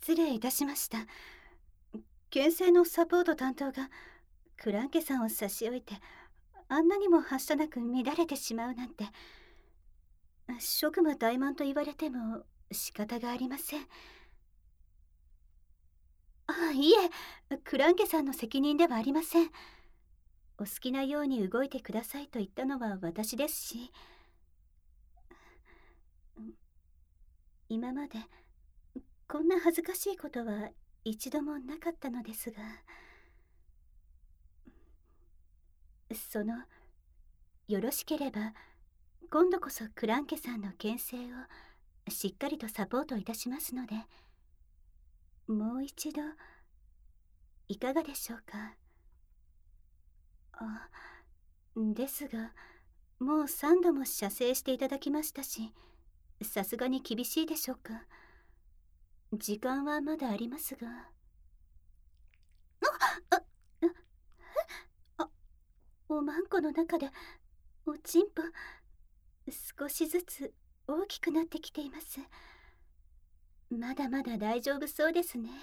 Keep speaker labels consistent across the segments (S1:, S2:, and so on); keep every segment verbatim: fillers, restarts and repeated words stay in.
S1: 失礼いたしました。牽制のサポート担当がクランケさんを差し置いて、あんなにもはしたなく乱れてしまうなんて、職務怠慢と言われても仕方がありません。あ、いえ、クランケさんの責任ではありません。お好きなように動いてくださいと言ったのは私ですし、今までこんな恥ずかしいことは一度もなかったのですが、そのよろしければ今度こそクランケさんの牽制をしっかりとサポートいたしますので、もう一度いかがでしょうか。あ、ですがもうさんども射精していただきましたし、さすがに厳しいでしょうか。時間はまだありますが。あああおまんこの中でおちんぽ少しずつ大きくなってきています。まだまだ大丈夫そうですね。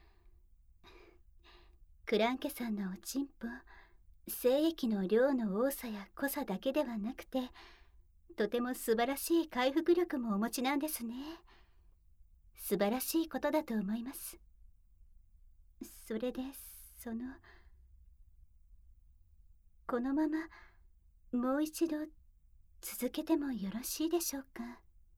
S1: クランケさんのおちんぽ、精液の量の多さや濃さだけではなくて、とても素晴らしい回復力もお持ちなんですね。素晴らしいことだと思います。それでそのこのままもう一度続けてもよろしいでしょうか。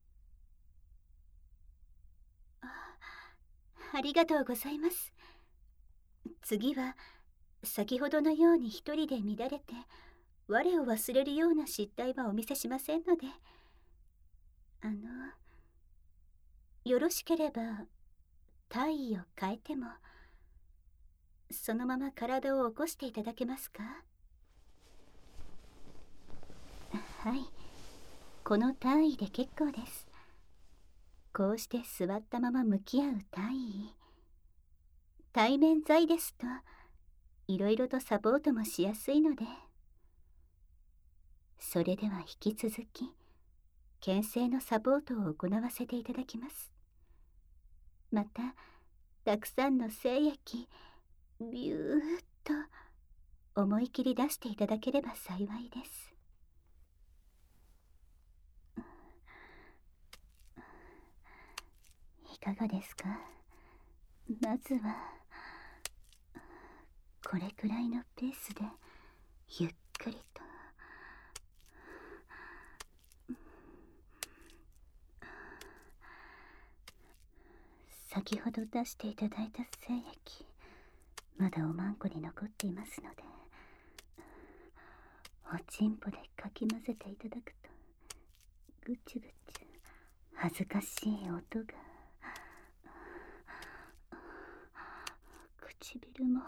S1: あ、ありがとうございます。次は先ほどのように一人で乱れて我を忘れるような失態はお見せしませんので、あのよろしければ体位を変えてもそのまま体を起こしていただけますか。はい、この体位で結構です。こうして座ったまま向き合う体位、対面剤ですといろいろとサポートもしやすいので。それでは引き続き牽制のサポートを行わせていただきます。またたくさんの精液ビューッと思い切り出していただければ幸いです。いかがですか。まずはこれくらいのペースでゆっくりと。先ほど出していただいた精液、まだおまんこに残っていますので、おちんぽでかき混ぜていただくとぐちゅぐちゅ恥ずかしい音が、唇も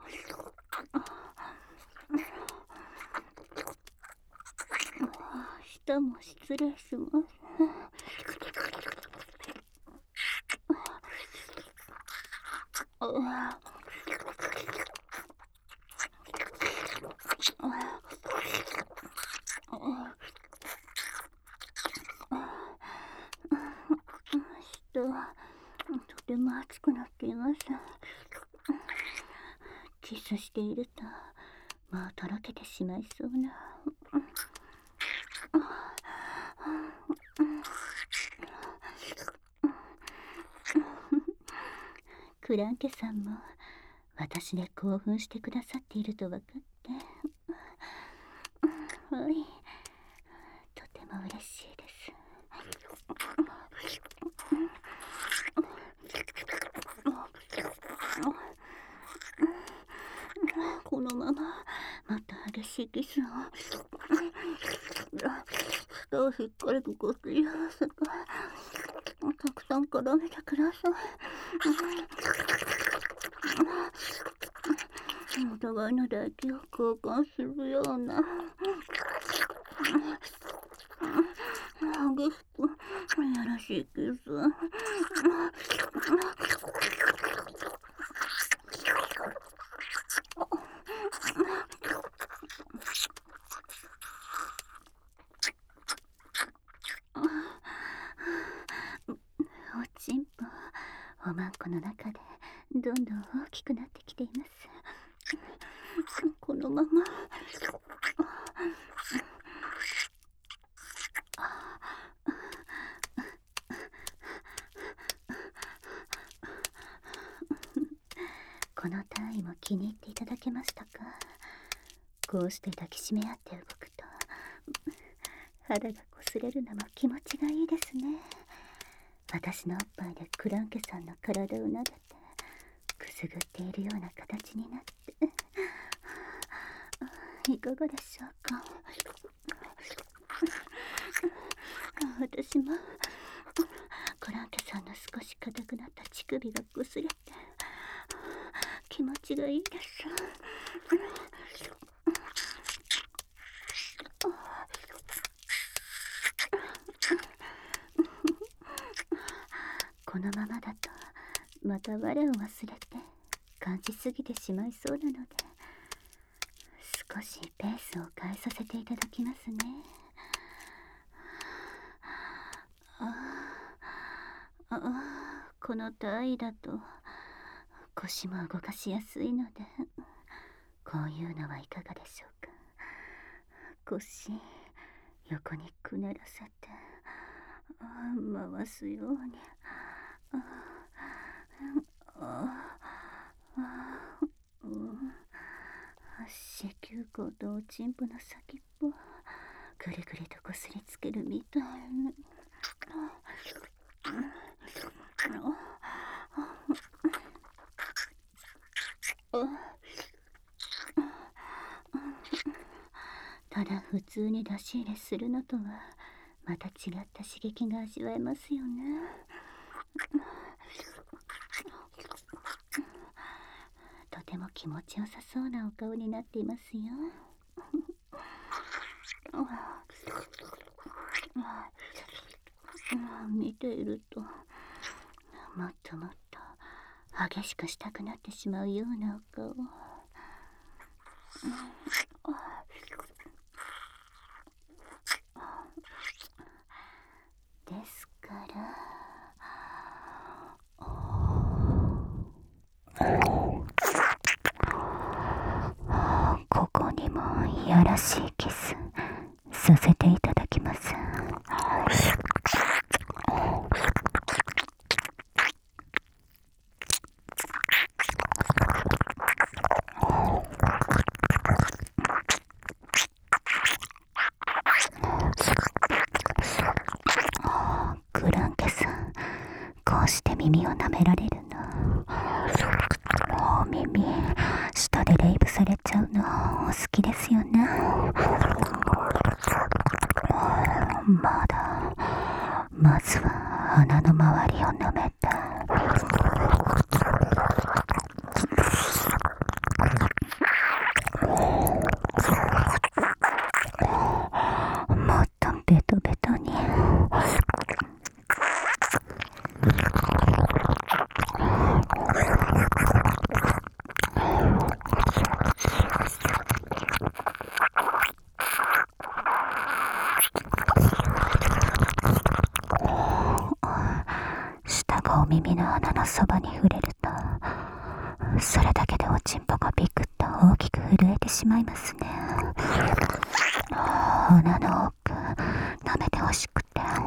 S1: 舌も失礼します。とても熱くなっています。キスしているともうとろけてしまいそうな。クランケさんも私で興奮してくださっていると分かって、はい、とても嬉しいです。このまままた激しいキスを舌をしっかりとこすり合わせてたくさん絡めてください。お互いの唾液を交換するような激しくいやらしいキス。おちんぽ、おまん子の中でどんどん大きくなってきています。このままこの体位も気に入っていただけましたか？こうして抱きしめ合って動くと肌が擦れるのも気持ちがいいですね。私のおっぱいでクランケさんの体を撫でてくすぐっているような形になっていかがでしょうか？私もクランケさんの少し硬くなった乳首がこすれて気持ちがいいです。このままだとまた我を忘れて感じすぎてしまいそうなので、少しペースを変えさせていただきますね。ああ、この体位だと腰も動かしやすいので、こういうのはいかがでしょうか？腰横にくねらせて回すように、子宮口とおちんぽの先っぽぐりぐりとこすりつけるみたいに。ただ普通に出し入れするのとはまた違った刺激が味わえますよね。とても気持ちよさそうなお顔になっていますよ。見ているともっともっと激しくしたくなってしまうようなお顔。ですからここにもいやらしいキスさせていただきます。クランケさん、こうして耳を舐められるの、お耳下でレイプされちゃうのお好きですよね。まだまずは鼻の周りを舐めて、もっとベトベトに。舌がお耳の穴のそばに触れると、それだけでおちんぽがビクッと大きく震えてしまいますね。鼻の奥舐めてほしくて、も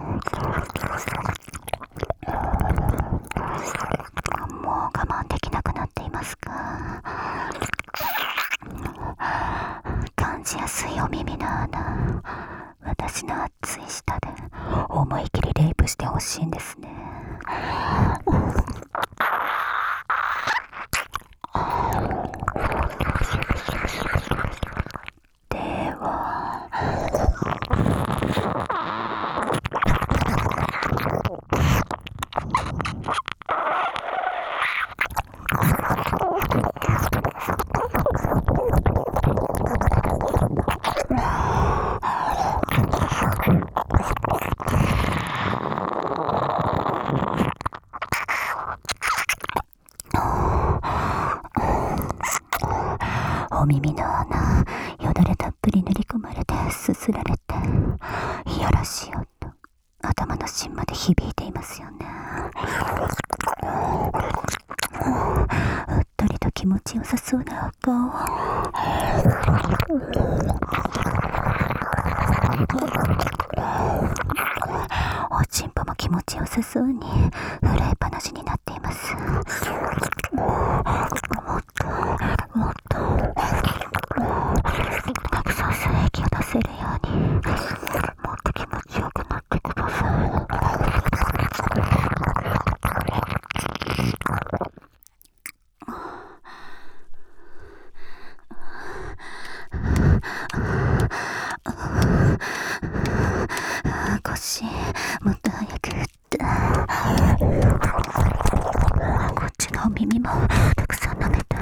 S1: う我慢できなくなっていますが、感じやすいお耳の穴、私の熱い舌で思い切りレイプしてほしいんですね。ではお耳の穴、よだれたっぷり塗り込まれてすすられて、いやらしい音、頭の芯まで響いていますよね。 持ちよさそうなお顔。おちんぽも気持ちよさそうに震えっぱなしになっています。もっともっとたくさん精液を出せるように、もっと気持ちよくなってください。腰もっと早く振って、こっちのお耳もたくさん舐めて、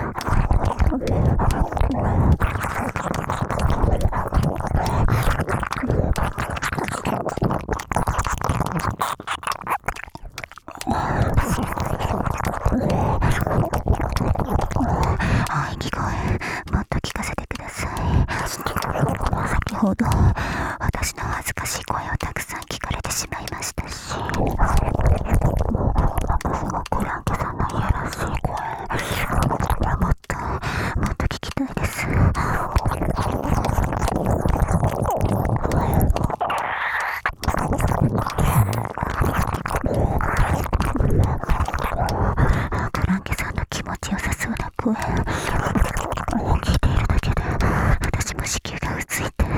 S1: 喘ぎ声もっと聞かせてください。先ほど私の恥ずかしい声をたくさん聞かれてしまいましたし、私がコランケさんのいやらしい声、もっともっと聞きたいです。コランケさんの気持ちよさそうな声、聞いているだけで私も子宮がうついて、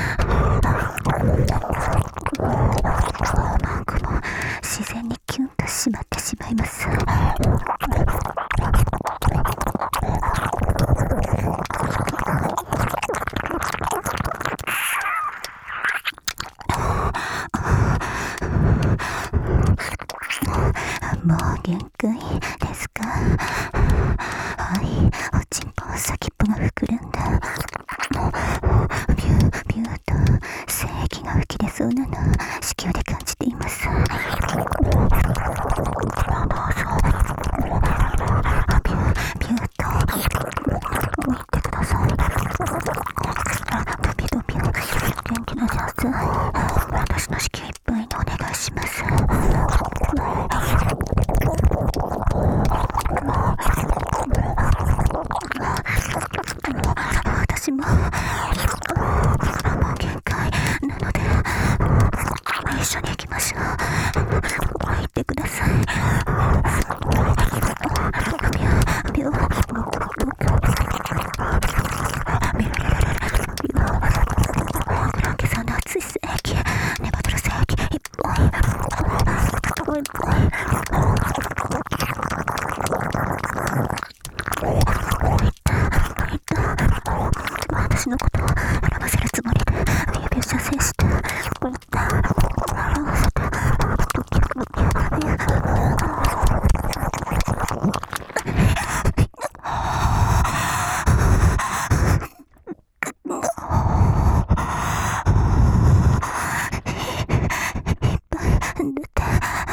S1: マンクも自然にキュンと締まってしまいます。もう限界ですか？はい、おちんぽの先っぽが膨らんだ。ビュービューと精液が吹き出そうなの子宮で感じています。どうぞビュービューと言ってください。ドビドビ元気なジャズ、私の子宮いっぱいにお願いします。私ももう限界なので一緒に行きましょう。行ってください。ビュービュークランケさんの熱い精液、ネバドル精液一本一本一本。私のことを選ばせるつもりでビュービュー射精して合わせていっぱい出て、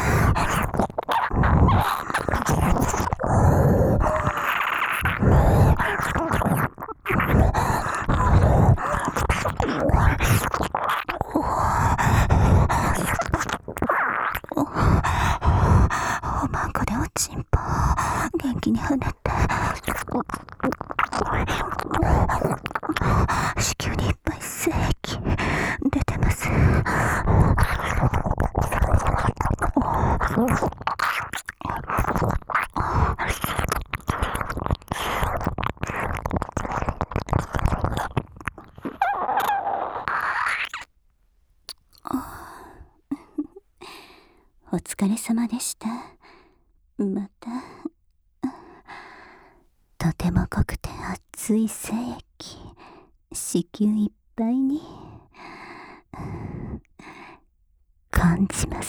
S1: おまんこでおちんぽ元気に跳ねて、子宮にいっぱい精液出てます。お疲れ様でした。またとても濃くて熱い精液、子宮いっぱいに感じます。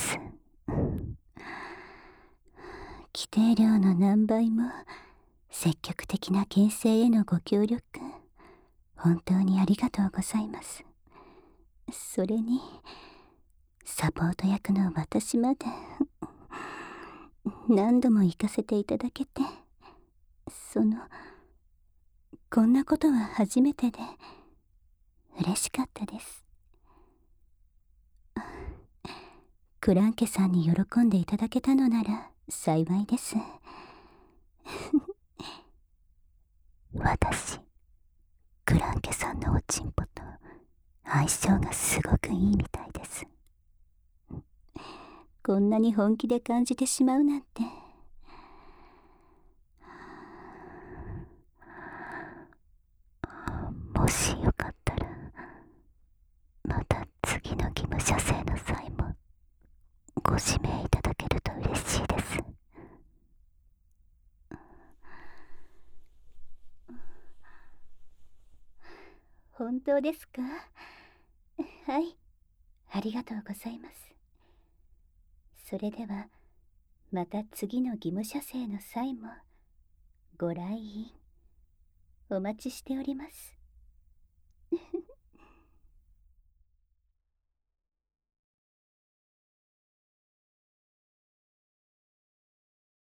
S1: 規定量の何倍も積極的な牽制へのご協力、本当にありがとうございます。それにサポート役の私まで何度も行かせていただけて、そのこんなことは初めてで嬉しかったです。クランケさんに喜んでいただけたのなら幸いです。 相性がすごくいいみたいです。こんなに本気で感じてしまうなんて。もしよかったらまた次の義務射精の際もご指名いただけると嬉しいです。本当ですか？はい、ありがとうございます。それではまた次の義務射精の際もご来院お待ちしております。